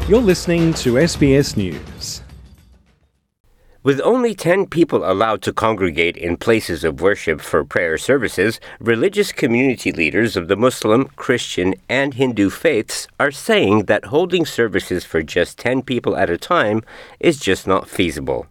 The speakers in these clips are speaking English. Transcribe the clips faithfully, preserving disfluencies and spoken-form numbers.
You're listening to S B S News. With only ten people allowed to congregate in places of worship for prayer services, religious community leaders of the Muslim, Christian, and Hindu faiths are saying that holding services for just ten people at a time is just not feasible.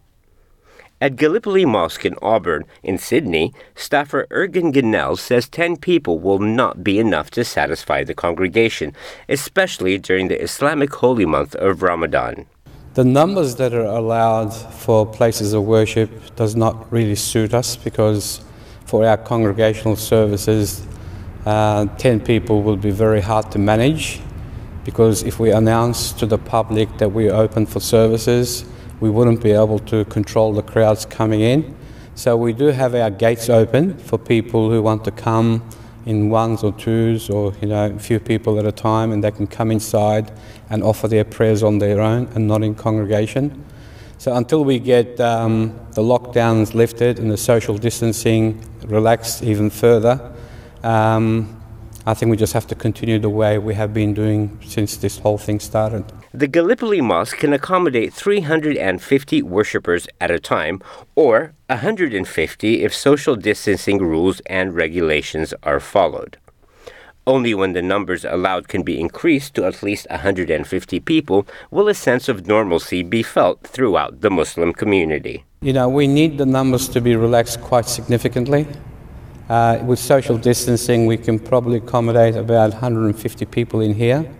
At Gallipoli Mosque in Auburn, in Sydney, staffer Ergen Ginnell says ten people will not be enough to satisfy the congregation, especially during the Islamic holy month of Ramadan. The numbers that are allowed for places of worship does not really suit us because for our congregational services, uh, ten people will be very hard to manage because if we announce to the public that we're open for services, we wouldn't be able to control the crowds coming in. So we do have our gates open for people who want to come in ones or twos or, you know, a few people at a time, and they can come inside and offer their prayers on their own and not in congregation. So until we get um, the lockdowns lifted and the social distancing relaxed even further, um, I think we just have to continue the way we have been doing since this whole thing started. The Gallipoli Mosque can accommodate three hundred fifty worshippers at a time, or one hundred fifty if social distancing rules and regulations are followed. Only when the numbers allowed can be increased to at least one hundred fifty people will a sense of normalcy be felt throughout the Muslim community. You know, we need the numbers to be relaxed quite significantly. Uh, with social distancing, we can probably accommodate about one hundred fifty people in here.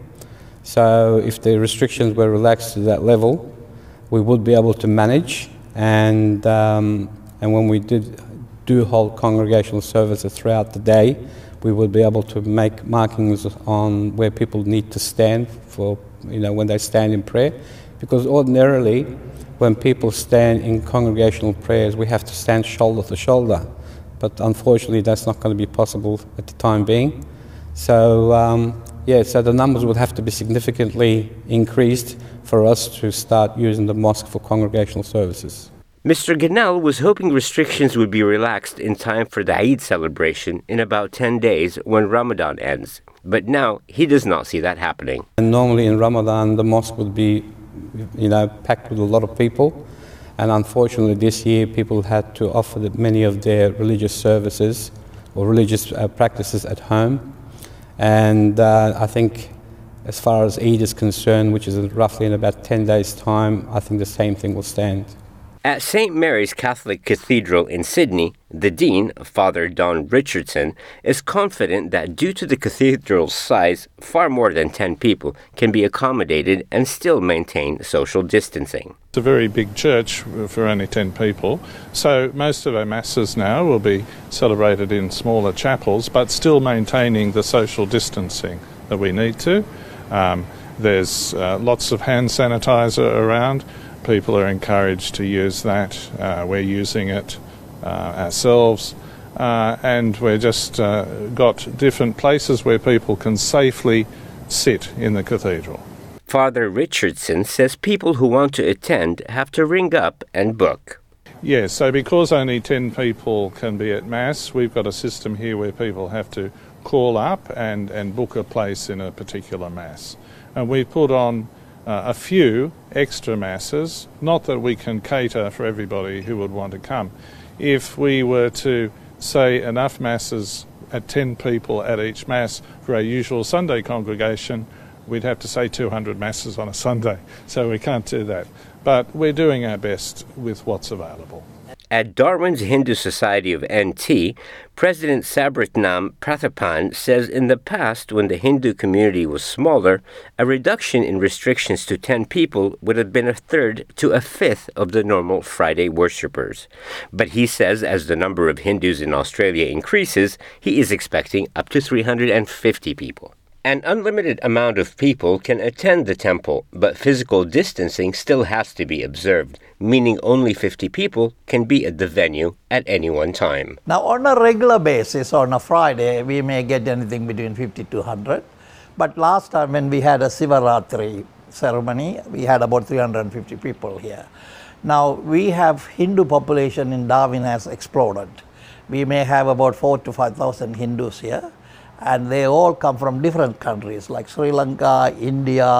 So if the restrictions were relaxed to that level, we would be able to manage. And um, and when we did do hold congregational services throughout the day, we would be able to make markings on where people need to stand for, you know, when they stand in prayer. Because ordinarily, when people stand in congregational prayers, we have to stand shoulder to shoulder. But unfortunately, that's not going to be possible at the time being. So, um, yeah, so the numbers would have to be significantly increased for us to start using the mosque for congregational services. Mister Ginnell was hoping restrictions would be relaxed in time for the Eid celebration in about ten days when Ramadan ends. But now he does not see that happening. And normally in Ramadan, the mosque would be, you know, packed with a lot of people. And unfortunately, this year, people had to offer the, many of their religious services or religious uh, practices at home. And uh, I think as far as Eid is concerned, which is roughly in about ten days' time, I think the same thing will stand. At Saint Mary's Catholic Cathedral in Sydney, the Dean, Father Don Richardson, is confident that due to the cathedral's size, far more than ten people can be accommodated and still maintain social distancing. It's a very big church for only ten people, so most of our masses now will be celebrated in smaller chapels, but still maintaining the social distancing that we need to. Um, there's uh, lots of hand sanitizer around. People are encouraged to use that. Uh, we're using it uh, ourselves. Uh, and we've just uh, got different places where people can safely sit in the cathedral. Father Richardson says people who want to attend have to ring up and book. Yes, so because only ten people can be at Mass, we've got a system here where people have to call up and, and book a place in a particular Mass. And we put on uh, a few extra Masses, not that we can cater for everybody who would want to come. If we were to say enough Masses at ten people at each Mass for our usual Sunday congregation, we'd have to say two hundred Masses on a Sunday, so we can't do that. But we're doing our best with what's available. At Darwin's Hindu Society of N T, President Sabratnam Prathapan says in the past, when the Hindu community was smaller, a reduction in restrictions to ten people would have been a third to a fifth of the normal Friday worshippers. But he says as the number of Hindus in Australia increases, he is expecting up to three hundred fifty people. An unlimited amount of people can attend the temple, but physical distancing still has to be observed, meaning only fifty people can be at the venue at any one time. Now, on a regular basis, on a Friday, we may get anything between fifty to one hundred. But last time when we had a Sivaratri ceremony, we had about three hundred fifty people here. Now, we have Hindu population in Darwin has exploded. We may have about four to five thousand Hindus here. And they all come from different countries like Sri Lanka, India,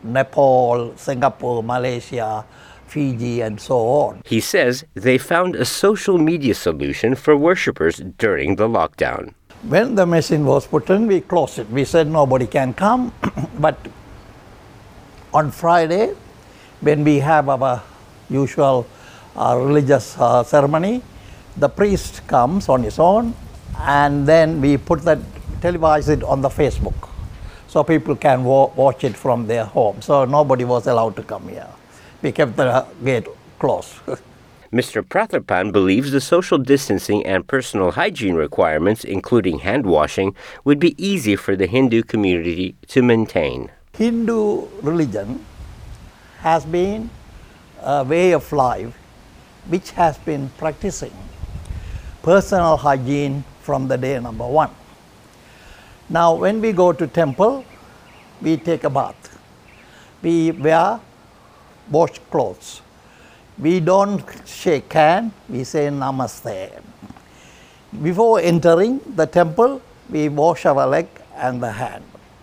Nepal, Singapore, Malaysia, Fiji, and so on. He says they found a social media solution for worshippers during the lockdown. When the machine was put in, we closed it. We said nobody can come. But on Friday, when we have our usual uh, religious uh, ceremony, the priest comes on his own, and then we put that, televise it on the Facebook, so people can wa- watch it from their home. So nobody was allowed to come here. We kept the gate closed. Mister Prathapan believes the social distancing and personal hygiene requirements, including hand washing, would be easy for the Hindu community to maintain. Hindu religion has been a way of life which has been practicing personal hygiene from the day number one. Now, when we go to temple, we take a bath. We wear washed clothes. We don't shake hand, we say namaste. Before entering the temple, we wash our leg and the hand.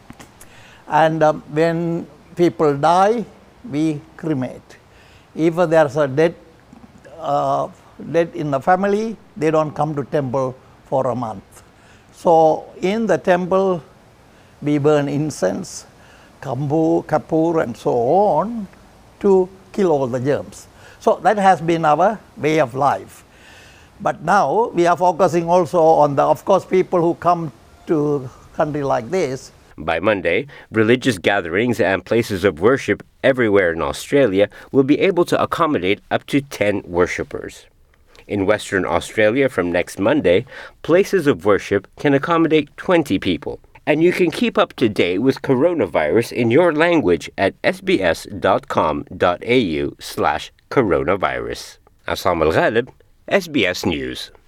And um, when people die, we cremate. If there's a dead, uh, dead in the family, they don't come to temple for a month. So in the temple, we burn incense, kambu, kapur, and so on to kill all the germs. So that has been our way of life. But now we are focusing also on the, of course, people who come to a country like this. By Monday, religious gatherings and places of worship everywhere in Australia will be able to accommodate up to ten worshippers. In Western Australia from next Monday, places of worship can accommodate twenty people. And you can keep up to date with coronavirus in your language at sbs.com.au slash coronavirus. Assam Al-Ghalib, S B S News.